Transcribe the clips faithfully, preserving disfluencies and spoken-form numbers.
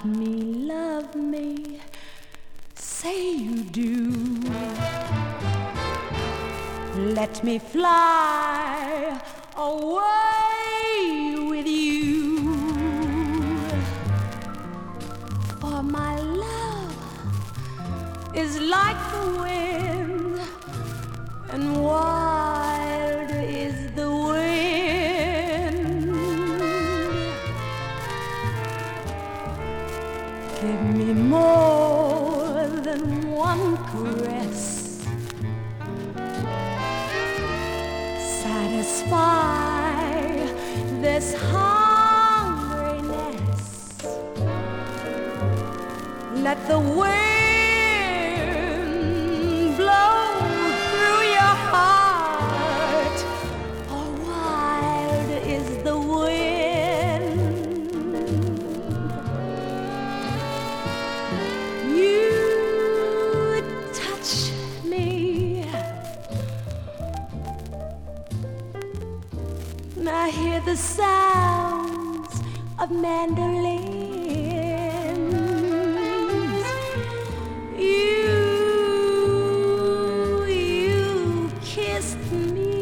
love me, love me, say you do. Let me fly away with you, for my love is like the wind, and wild is the wind. Give me more than one caress, satisfy this hungriness. Let the wind blow through your heart, for wild is the wind. You touch me, I hear the sounds of mandolins. You, you kissed me,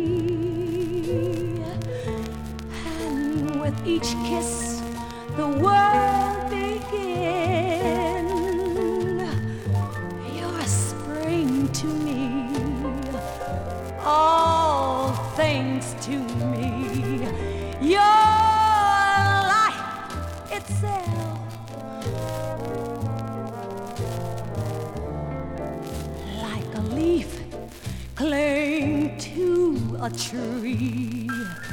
and with each kiss the world began. You're a spring to me, all things to me. Your life itself, like a leaf cling to a tree.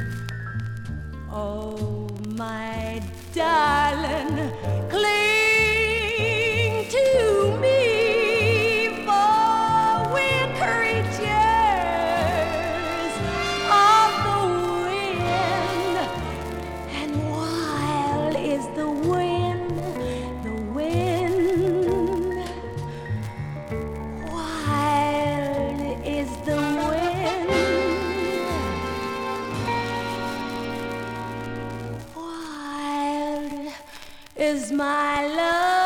Oh, my darling, cling to me, for we're creatures of the wind, and wild is the wind, the wind, wild is the wind, wild is my love.